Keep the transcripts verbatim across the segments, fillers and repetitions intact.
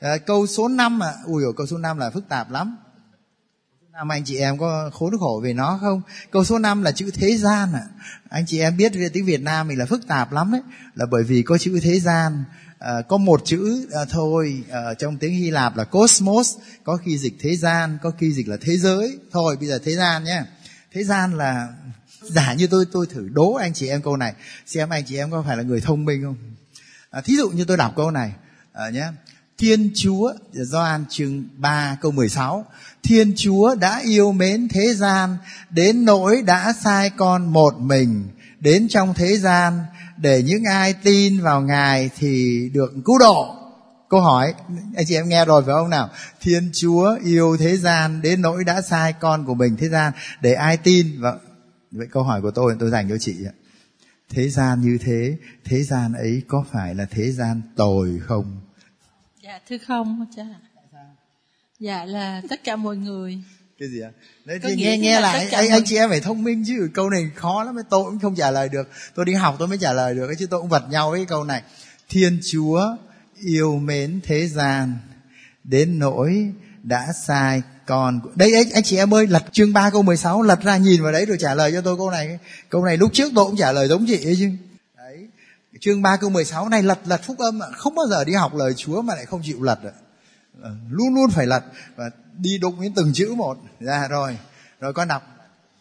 À, câu số năm à, ui dồi, câu số năm là phức tạp lắm. Năm anh chị em có khốn khổ về nó không? Câu số năm là chữ thế gian à. Anh chị em biết tiếng Việt Nam mình là phức tạp lắm đấy, là bởi vì có chữ thế gian. À, có một chữ à, thôi, à, trong tiếng Hy Lạp là cosmos, có khi dịch thế gian, có khi dịch là thế giới. Thôi bây giờ thế gian nhé. Thế gian là, giả như tôi tôi thử đố anh chị em câu này, xem anh chị em có phải là người thông minh không. À, thí dụ như tôi đọc câu này à, nhé. Thiên Chúa, Gioan chương ba câu mười sáu, Thiên Chúa đã yêu mến thế gian đến nỗi đã sai con một mình đến trong thế gian để những ai tin vào Ngài thì được cứu độ. Câu hỏi anh chị em nghe rồi phải không nào? Thiên Chúa yêu thế gian đến nỗi đã sai con của mình thế gian để ai tin vào. Vậy câu hỏi của tôi tôi dành cho chị ạ. Thế gian như thế, thế gian ấy có phải là thế gian tồi không? Dạ thưa không cha. Dạ là tất cả mọi người. Cái gì ạ? Đấy, thì nghe nghe lại anh, anh chị em phải thông minh chứ, câu này khó lắm, tôi cũng không trả lời được. Tôi đi học tôi mới trả lời được, chứ tôi cũng vật nhau với câu này. Thiên Chúa yêu mến thế gian đến nỗi đã sai con. Đây anh, anh chị em ơi, lật chương ba câu mười sáu, lật ra nhìn vào đấy rồi trả lời cho tôi câu này. Câu này lúc trước tôi cũng trả lời giống chị ấy chứ. Đấy. Chương ba câu mười sáu này lật lật phúc âm ạ, không bao giờ đi học lời Chúa mà lại không chịu lật ạ. Luôn luôn phải lật và đi đụng đến từng chữ một. Ra rồi, rồi con đọc.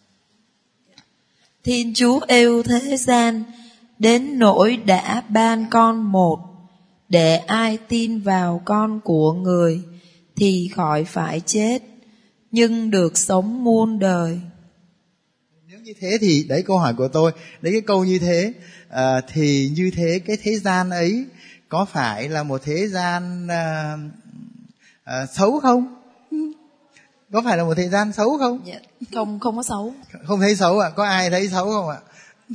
Thiên Chúa yêu thế gian đến nỗi đã ban con một, để ai tin vào con của người thì khỏi phải chết, nhưng được sống muôn đời. Nếu như thế thì đấy câu hỏi của tôi, đấy cái câu như thế à, thì như thế cái thế gian ấy có phải là một thế gian à, à, xấu không? Có phải là một thế gian xấu không? Dạ, không không có xấu. Không thấy xấu ạ? À? Có ai thấy xấu không ạ? À?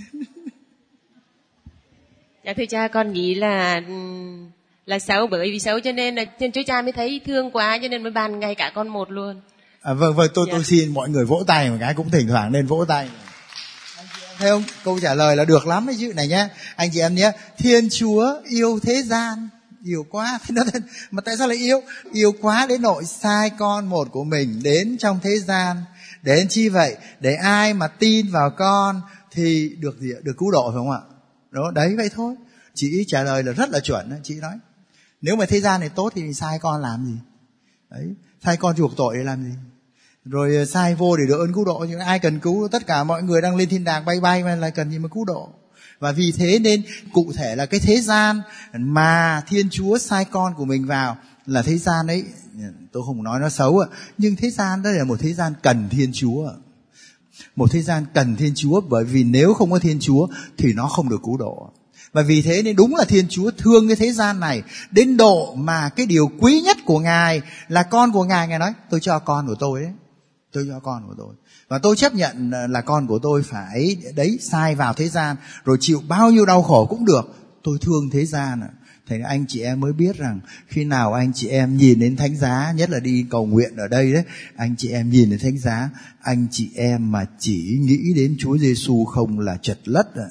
Dạ thưa cha, con nghĩ là là xấu, bởi vì xấu cho nên là Thiên Chúa Cha mới thấy thương quá cho nên mới ban ngay cả con một luôn. À, vâng vâng, tôi dạ. tôi xin mọi người vỗ tay một cái, cũng thỉnh thoảng nên vỗ tay. Anh chị em thấy không? Câu trả lời là được lắm đấy chứ này nhé. Anh chị em nhé, Thiên Chúa yêu thế gian, yêu quá, mà tại sao lại yêu? Yêu quá đến nỗi sai con một của mình đến trong thế gian. Đến chi vậy? Để ai mà tin vào con thì được gì ạ? Được cứu độ phải không ạ? Đó, đấy vậy thôi. Chị trả lời là rất là chuẩn đấy, chị nói. Nếu mà thế gian này tốt thì sai con làm gì? Đấy, sai con chuộc tội để làm gì? Rồi sai vô để được ơn cứu độ, nhưng ai cần cứu? Tất cả mọi người đang lên thiên đàng bay bay mà lại cần gì mà cứu độ? Và vì thế nên cụ thể là cái thế gian mà Thiên Chúa sai con của mình vào là thế gian ấy, tôi không nói nó xấu ạ, nhưng thế gian đó là một thế gian cần Thiên Chúa. Một thế gian cần Thiên Chúa, bởi vì nếu không có Thiên Chúa thì nó không được cứu độ. Và vì thế nên đúng là Thiên Chúa thương cái thế gian này đến độ mà cái điều quý nhất của Ngài là con của Ngài. Ngài nói tôi cho con của tôi đấy, tôi cho con của tôi, và tôi chấp nhận là con của tôi phải đấy sai vào thế gian rồi chịu bao nhiêu đau khổ cũng được. Tôi thương thế gian ạ. Thế anh chị em mới biết rằng khi nào anh chị em nhìn đến thánh giá, nhất là đi cầu nguyện ở đây đấy, anh chị em nhìn đến thánh giá, anh chị em mà chỉ nghĩ đến Chúa Giêsu không là chật lất ạ.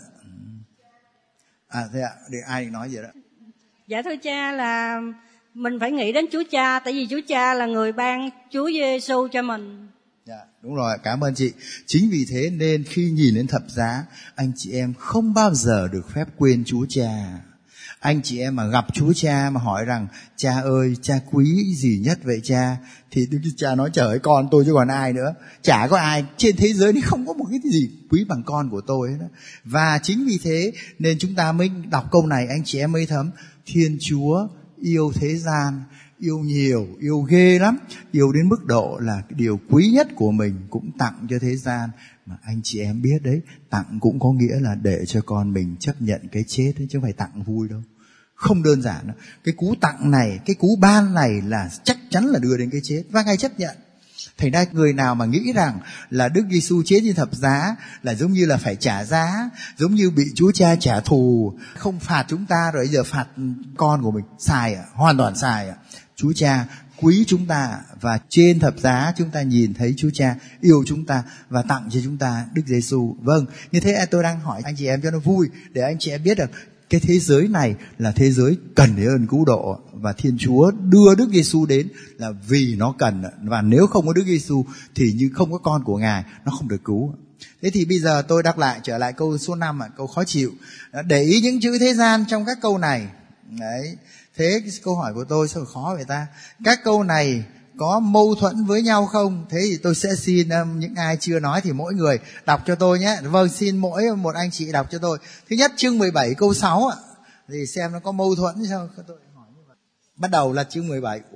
À thế ạ, để ai nói gì đó? Dạ thưa cha, là mình phải nghĩ đến Chúa Cha, tại vì Chúa Cha là người ban Chúa Giêsu cho mình. Dạ, đúng rồi, cảm ơn chị. Chính vì thế nên khi nhìn đến thập giá, anh chị em không bao giờ được phép quên Chúa Cha. Anh chị em mà gặp Chúa Cha mà hỏi rằng cha ơi, cha quý gì nhất vậy cha? Thì Đức Cha nói trời ơi, con tôi chứ còn ai nữa. Chả có ai trên thế giới này, không có một cái gì quý bằng con của tôi ấy đó. Và chính vì thế nên chúng ta mới đọc câu này, anh chị em mới thấm. Thiên Chúa yêu thế gian, yêu nhiều, yêu ghê lắm, yêu đến mức độ là cái điều quý nhất của mình cũng tặng cho thế gian. Mà anh chị em biết đấy, tặng cũng có nghĩa là để cho con mình chấp nhận cái chết ấy, chứ không phải tặng vui đâu. Không đơn giản đâu. Cái cú tặng này, cái cú ban này là chắc chắn là đưa đến cái chết, và Ngài chấp nhận. Thành ra người nào mà nghĩ rằng là Đức Giêsu chết trên thập giá là giống như là phải trả giá, giống như bị Chúa Cha trả thù, không phạt chúng ta rồi giờ phạt con của mình, sai à, hoàn toàn sai à. Chúa Cha quý chúng ta, và trên thập giá chúng ta nhìn thấy Chúa Cha yêu chúng ta và tặng cho chúng ta Đức Giêsu. Vâng, như thế tôi đang hỏi anh chị em cho nó vui, để anh chị em biết được Cái thế giới này là thế giới cần đến ơn cứu độ, và Thiên Chúa đưa Đức Giêsu đến là vì nó cần, và nếu không có Đức Giêsu thì như không có con của Ngài, nó không được cứu. Thế thì bây giờ tôi đọc lại, trở lại câu số năm, câu khó chịu. Để ý những chữ thế gian trong các câu này. Đấy. Thế câu hỏi của tôi sao khó vậy ta? Các câu này có mâu thuẫn với nhau không? Thế thì tôi sẽ xin um, những ai chưa nói thì mỗi người đọc cho tôi nhé. Vâng, xin mỗi một anh chị đọc cho tôi. Thứ nhất, chương mười bảy câu sáu ạ. Thì xem nó có mâu thuẫn sao tôi hỏi như vậy. Bắt đầu là chương mười bảy.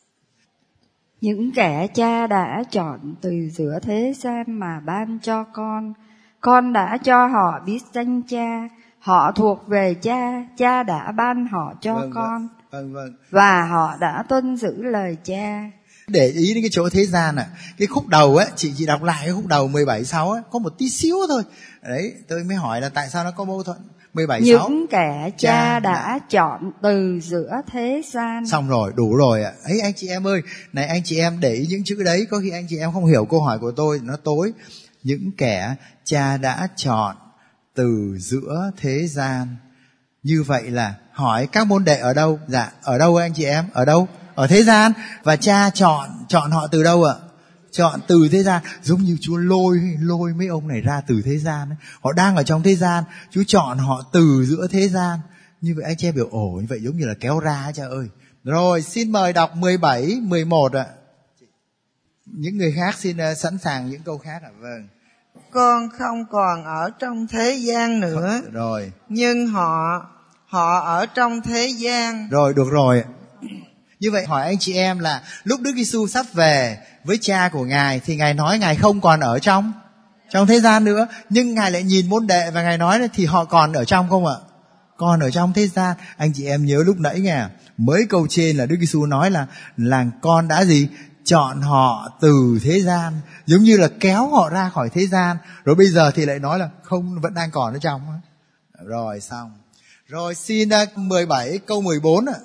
Những kẻ cha đã chọn từ giữa thế gian mà ban cho con, con đã cho họ biết danh cha. Họ thuộc về cha, cha đã ban họ cho vâng, con. Vâng, vâng. Và họ đã tuân giữ lời cha. Để ý đến cái chỗ thế gian à, cái khúc đầu ấy, chị chị đọc lại cái khúc đầu mười bảy sáu ấy, có một tí xíu thôi. Đấy, tôi mới hỏi là tại sao nó có mâu thuẫn. mười bảy sáu. Những kẻ cha, cha đã, đã chọn từ giữa thế gian. Xong rồi, đủ rồi ạ. Ấy anh chị em ơi, này anh chị em để ý những chữ đấy, có khi anh chị em không hiểu câu hỏi của tôi, nó tối. Những kẻ cha đã chọn từ giữa thế gian. Như vậy là hỏi các môn đệ ở đâu? Dạ, ở đâu anh chị em? Ở đâu? Ở thế gian. Và cha chọn, chọn họ từ đâu ạ? Chọn từ thế gian. Giống như Chúa lôi, lôi mấy ông này ra từ thế gian ấy. Họ đang ở trong thế gian, Chúa chọn họ từ giữa thế gian. Như vậy anh chị em biểu ổ, như vậy giống như là kéo ra cha ơi. Rồi, xin mời đọc mười bảy, mười một ạ. Những người khác xin uh, sẵn sàng những câu khác ạ. Vâng. Con không còn ở trong thế gian nữa. Rồi. Nhưng họ, họ ở trong thế gian. Rồi, được rồi. Như vậy hỏi anh chị em là lúc Đức Giêsu sắp về với cha của Ngài thì Ngài nói Ngài không còn ở trong trong thế gian nữa, nhưng Ngài lại nhìn môn đệ và Ngài nói là thì họ còn ở trong không ạ? Còn ở trong thế gian. Anh chị em nhớ lúc nãy nghe, mới câu trên là Đức Giêsu nói là là con đã gì? Chọn họ từ thế gian, giống như là kéo họ ra khỏi thế gian. Rồi bây giờ thì lại nói là không, vẫn đang còn ở trong. Rồi xong. Rồi xin mười bảy câu mười bốn ạ.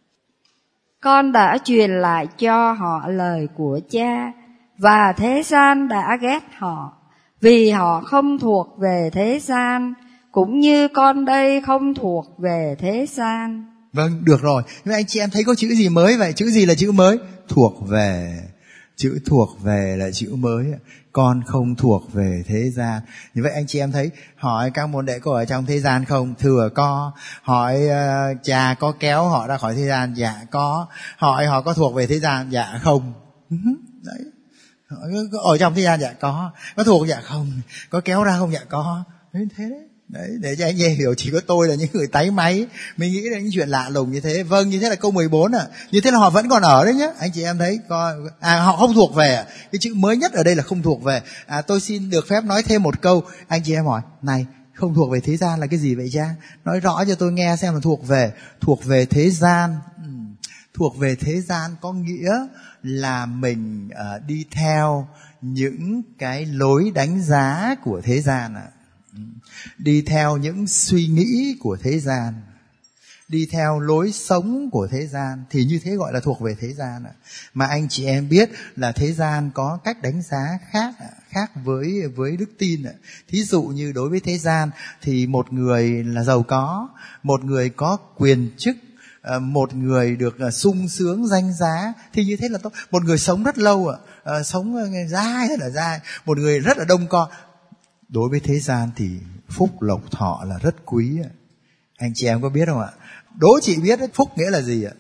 Con đã truyền lại cho họ lời của cha, và thế gian đã ghét họ, vì họ không thuộc về thế gian, cũng như con đây không thuộc về thế gian. Vâng, được rồi. Nhưng anh chị em thấy có chữ gì mới vậy? Chữ gì là chữ mới? Thuộc về. Chữ thuộc về là chữ mới. Con không thuộc về thế gian. Như vậy anh chị em thấy, hỏi các môn đệ có ở trong thế gian không? Thưa có. Hỏi uh, cha có kéo họ ra khỏi thế gian? Dạ có. Hỏi họ có thuộc về thế gian? Dạ không. Đấy. Hỏi, ở trong thế gian? Dạ có. Có thuộc? Dạ không. Có kéo ra không? Dạ có. Đấy, thế đấy. Đấy, để cho anh em hiểu, chỉ có tôi là những người táy máy mình nghĩ đến những chuyện lạ lùng như thế. Vâng, như thế là câu mười bốn ạ. À. Như thế là họ vẫn còn ở đấy nhé. Anh chị em thấy coi, à, họ không thuộc về. Cái chữ mới nhất ở đây là không thuộc về. À, tôi xin được phép nói thêm một câu. Anh chị em hỏi, này, không thuộc về thế gian là cái gì vậy cha? Nói rõ cho tôi nghe xem là thuộc về. Thuộc về thế gian. Ừ. Thuộc về thế gian có nghĩa là mình uh, đi theo những cái lối đánh giá của thế gian ạ. À. Đi theo những suy nghĩ của thế gian, đi theo lối sống của thế gian, thì như thế gọi là thuộc về thế gian. Mà anh chị em biết là thế gian có cách đánh giá khác, khác với, với đức tin. Thí dụ như đối với thế gian thì một người là giàu có, một người có quyền chức, một người được sung sướng danh giá, thì như thế là tốt. Một người sống rất lâu, sống dai rất là dai, một người rất là đông con. Đối với thế gian thì phúc lộc thọ là rất quý. Anh chị em có biết không ạ? Đố chị biết phúc nghĩa là gì ạ?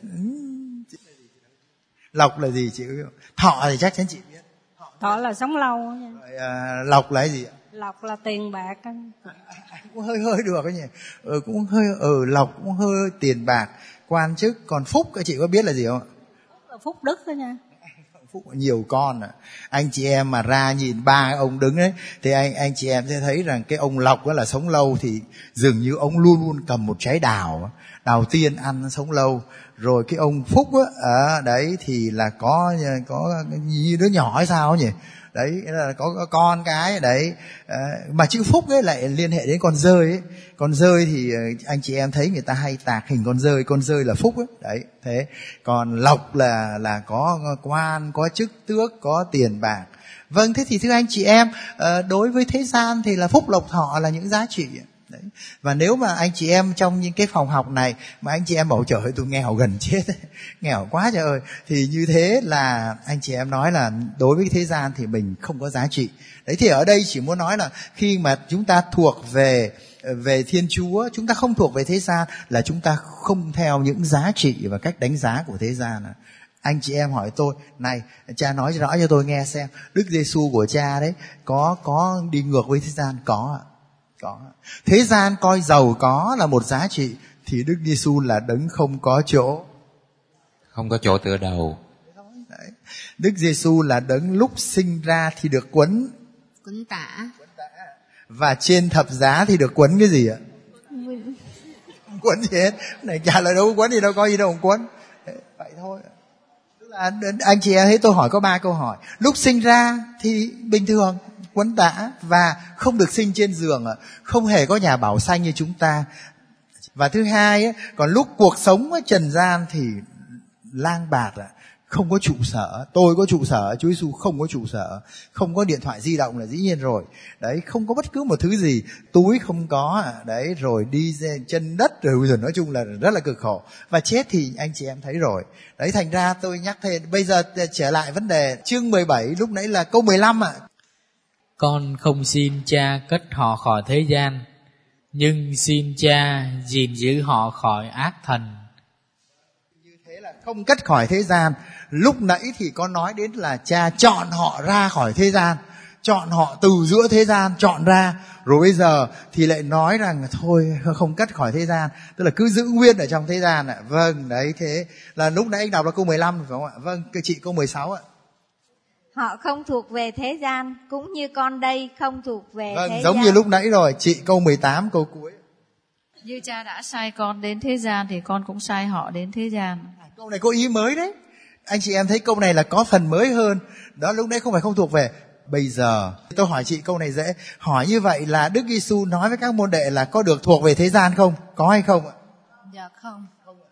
Lộc là gì chị biết không? Thọ thì chắc chắn chị biết. Thọ là sống lâu. Rồi, à, lộc là cái gì ạ? Lộc là tiền bạc. Cũng hơi hơi được cái nhỉ. Ừ, cũng hơi ừ, lộc cũng hơi tiền bạc, quan chức. Còn phúc các chị có biết là gì không ạ? Phúc đức đó nha. Phúc nhiều con à. Anh chị em mà ra nhìn ba ông đứng đấy thì anh anh chị em sẽ thấy rằng cái ông Lộc đó là sống lâu, thì dường như ông luôn luôn cầm một trái đào đào tiên ăn sống lâu. Rồi cái ông Phúc á, à, đấy thì là có có như đứa nhỏ hay sao nhỉ, đấy là có, có con cái đấy. À, mà chữ Phúc ấy lại liên hệ đến con dơi ấy. Con dơi thì anh chị em thấy người ta hay tạc hình con dơi, con dơi là phúc ấy. Đấy, thế. Còn lộc là là có quan, có chức tước, có tiền bạc. Vâng, thế thì thưa anh chị em, đối với thế gian thì là phúc lộc thọ là những giá trị. Đấy. Và nếu mà anh chị em trong những cái phòng học này mà anh chị em bảo trời ơi tôi nghèo gần chết ấy, nghèo quá trời ơi, thì như thế là anh chị em nói là đối với thế gian thì mình không có giá trị. Đấy, thì ở đây chỉ muốn nói là khi mà chúng ta thuộc về về Thiên Chúa, chúng ta không thuộc về thế gian, là chúng ta không theo những giá trị và cách đánh giá của thế gian. Anh chị em hỏi tôi, này cha nói rõ cho tôi nghe xem, Đức Giêsu của cha đấy có có đi ngược với thế gian? Có ạ. Có. Thế gian coi giàu có là một giá trị, thì Đức Giêsu là đấng không có chỗ, không có chỗ tựa đầu. Đấy. Đức Giêsu là đấng lúc sinh ra thì được quấn quấn tả, và trên thập giá thì được quấn cái gì ạ? Không quấn gì hết. Này trả lời đâu có quấn gì đâu, có gì đâu không quấn. Đấy, vậy thôi. Tức là anh chị em thấy tôi hỏi có ba câu hỏi. Lúc sinh ra thì bình thường quấn tã và không được sinh trên giường, không hề có nhà bảo sanh như chúng ta. Và thứ hai ấy, còn lúc cuộc sống ở trần gian thì lang bạt, không có trụ sở. Tôi có trụ sở, Chúa Giêsu không có trụ sở, không có điện thoại di động là dĩ nhiên rồi. Đấy, không có bất cứ một thứ gì, túi không có, đấy, rồi đi chân đất, rồi, rồi nói chung là rất là cực khổ. Và chết thì anh chị em thấy rồi. Đấy, thành ra tôi nhắc thêm. Bây giờ trở lại vấn đề chương mười bảy, lúc nãy là câu mười lăm ạ. Con không xin cha cất họ khỏi thế gian, nhưng xin cha gìn giữ họ khỏi ác thần. Như thế là không cất khỏi thế gian. Lúc nãy thì có nói đến là cha chọn họ ra khỏi thế gian, chọn họ từ giữa thế gian, chọn ra. Rồi bây giờ thì lại nói rằng thôi không cất khỏi thế gian, tức là cứ giữ nguyên ở trong thế gian ạ. Vâng, đấy, thế là lúc nãy anh đọc là câu mười lăm phải không ạ? Vâng, chị câu mười sáu ạ. Họ không thuộc về thế gian, cũng như con đây không thuộc về vâng, thế giống gian. như lúc nãy rồi, chị câu mười tám, câu cuối. Như cha đã sai con đến thế gian thì con cũng sai họ đến thế gian. Câu này có ý mới đấy. Anh chị em thấy câu này là có phần mới hơn. Đó, lúc nãy không phải không thuộc về. Bây giờ tôi hỏi chị câu này dễ. Hỏi như vậy là Đức Giêsu nói với các môn đệ là có được thuộc về thế gian không? Có hay không ạ? Dạ không.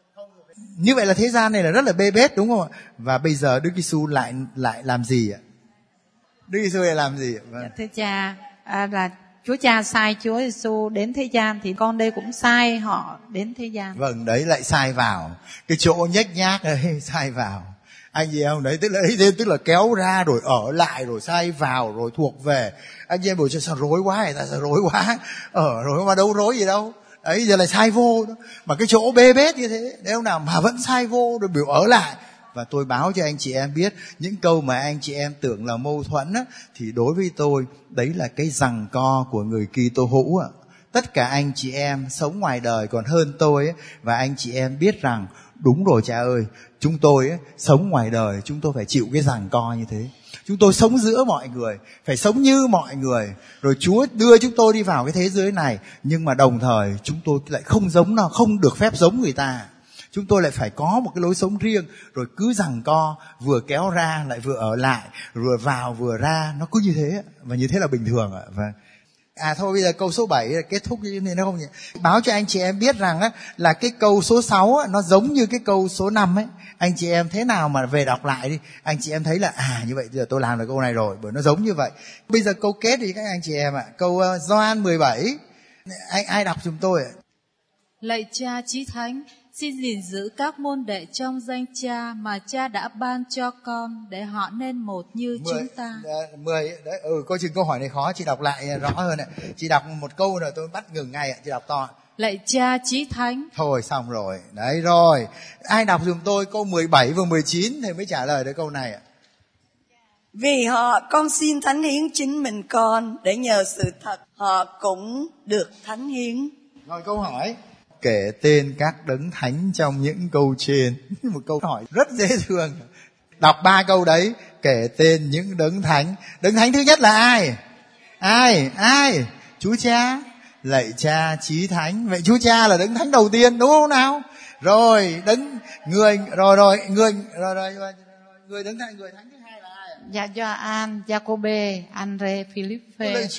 Như vậy là thế gian này là rất là bê bết đúng không ạ? Và bây giờ Đức Giêsu lại lại làm gì ạ? Đức Giêsu lại làm gì ạ? Vâng. Dạ, thưa cha, à, là Chúa Cha sai Chúa Giêsu đến thế gian thì con đây cũng sai họ đến thế gian. Vâng, đấy lại sai vào cái chỗ nhếch nhác ấy, sai vào. Anh chị em đấy, tức là đấy, tức là kéo ra rồi ở lại rồi sai vào rồi thuộc về. Anh chị em bảo sao rối quá, người ta sao rối quá, ở rồi mà đâu rối gì đâu. Đấy, giờ lại sai vô đó. Mà cái chỗ bê bết như thế, nếu nào mà vẫn sai vô rồi biểu ở lại. Và tôi báo cho anh chị em biết, những câu mà anh chị em tưởng là mâu thuẫn á, thì đối với tôi đấy là cái giằng co của người Kitô hữu ạ. Tất cả anh chị em sống ngoài đời còn hơn tôi ấy, và anh chị em biết rằng đúng rồi cha ơi, chúng tôi ấy, sống ngoài đời chúng tôi phải chịu cái giằng co như thế. Chúng tôi sống giữa mọi người, phải sống như mọi người. Rồi Chúa đưa chúng tôi đi vào cái thế giới này, nhưng mà đồng thời chúng tôi lại không giống nào, không được phép giống người ta. Chúng tôi lại phải có một cái lối sống riêng, rồi cứ giằng co, vừa kéo ra lại vừa ở lại, vừa vào vừa ra, nó cứ như thế, và như thế là bình thường ạ. Và à thôi bây giờ câu số bảy kết thúc như thế nó không nhỉ? Báo cho anh chị em biết rằng á, là cái câu số sáu á, nó giống như cái câu số năm ấy. Anh chị em thế nào mà về đọc lại đi, anh chị em thấy là à như vậy giờ tôi làm được câu này rồi, bởi nó giống như vậy. Bây giờ câu kết đi các anh chị em ạ. Câu uh, Gioan mười bảy, anh ai đọc giùm tôi ạ? Lạy Cha Chí Thánh, xin gìn giữ các môn đệ trong danh Cha mà Cha đã ban cho con, để họ nên một như mười, chúng ta. Uh, mười đấy, ừ, coi chừng câu hỏi này khó, chị đọc lại rõ hơn ạ. Chị đọc một câu rồi tôi bắt ngừng ngay ạ, chị đọc to. Lạy Cha Chí Thánh. Thôi xong rồi, đấy rồi. Ai đọc giùm tôi câu mười bảy và mười chín thì mới trả lời được câu này ạ. Vì họ con xin thánh hiến chính mình con, để nhờ sự thật họ cũng được thánh hiến. Rồi câu hỏi, kể tên các đấng thánh trong những câu trên. Một câu hỏi rất dễ thương. Đọc ba câu đấy, kể tên những đấng thánh. Đấng thánh thứ nhất là ai? Ai? Ai? Chúa Cha. Lạy Cha Chí Thánh. Vậy Chúa Cha là đấng thánh đầu tiên đúng không nào? Rồi đấng người rồi rồi người rồi rồi, rồi người đấng thánh người thánh thứ hai là ai? Dạ Gioan, Giacôbê, Andre, Philippe.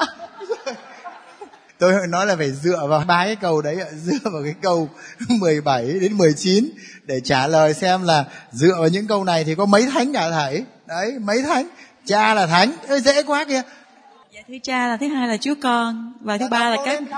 Tôi nói là phải dựa vào ba cái câu đấy, dựa vào cái câu mười bảy đến mười chín để trả lời xem là dựa vào những câu này thì có mấy thánh cả thảy. Đấy, mấy thánh. Cha là thánh, ơi dễ quá kìa. Dạ thưa Cha là thứ hai là Chúa Con, và thứ ba là các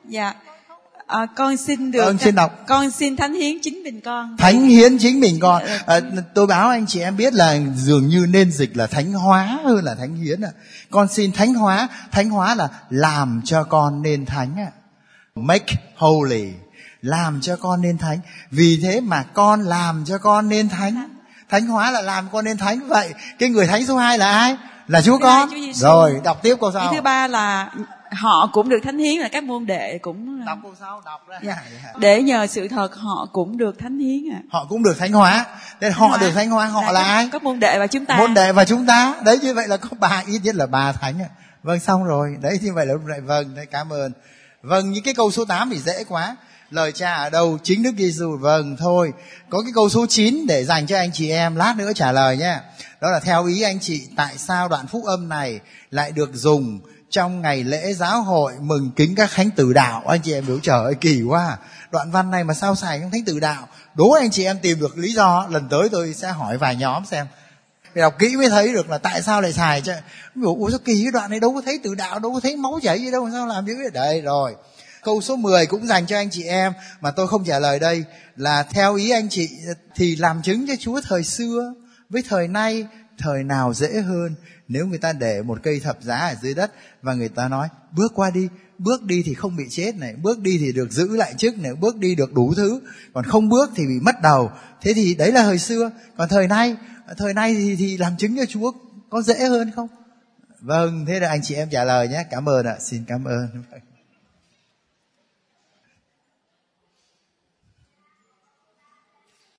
Dạ. À, con xin được Con xin đọc. Con xin thánh hiến chính mình con. Thánh hiến chính mình con. À, tôi báo anh chị em biết là dường như nên dịch là thánh hóa hơn là thánh hiến. À. Con xin thánh hóa. Thánh hóa là làm cho con nên thánh. À. Make holy. Làm cho con nên thánh. Vì thế mà con làm cho con nên thánh. Thánh hóa là làm con nên thánh. Vậy cái người thánh số hai là ai? Là Chúa con. Rồi đọc tiếp câu sau. Thứ ba là họ cũng được thánh hiến, là các môn đệ cũng đọc câu sau đọc ra. Dạ. Để nhờ sự thật họ cũng được thánh hiến ạ. À. Họ cũng được thánh hóa. Nên họ hóa. được thánh hóa, họ là, là ai? Các môn đệ và chúng ta. Môn đệ và chúng ta. Đấy, như vậy là có ba, ít nhất là ba thánh. Vâng, xong rồi. Đấy, như vậy là lúc này vâng, đấy, cảm ơn. Vâng, những cái câu số tám thì dễ quá. Lời Cha ở đâu? Chính Đức Giêsu. Vâng, thôi. Có cái câu số chín để dành cho anh chị em lát nữa trả lời nhé. Đó là theo ý anh chị, tại sao đoạn phúc âm này lại được dùng trong ngày lễ giáo hội mừng kính các thánh tử đạo? Anh chị em biểu trời ơi kỳ quá. Đoạn văn này mà sao xài trong thánh tử đạo? Đố anh chị em tìm được lý do. Lần tới tôi sẽ hỏi vài nhóm xem. Phải đọc kỹ mới thấy được là tại sao lại xài cho. Ủa sao kỳ cái đoạn này đâu có thấy tử đạo, đâu có thấy máu chảy gì đâu, sao làm như thế? Đây rồi. Câu số mười cũng dành cho anh chị em mà tôi không trả lời đây, là theo ý anh chị thì làm chứng cho Chúa thời xưa với thời nay, thời nào dễ hơn? Nếu người ta để một cây thập giá ở dưới đất và người ta nói bước qua đi, bước đi thì không bị chết này, bước đi thì được giữ lại chức này, bước đi được đủ thứ, còn không bước thì bị mất đầu. Thế thì đấy là thời xưa. Còn thời nay, thời nay thì, thì làm chứng cho Chúa có dễ hơn không? Vâng, thế là anh chị em trả lời nhé. Cảm ơn ạ, xin cảm ơn.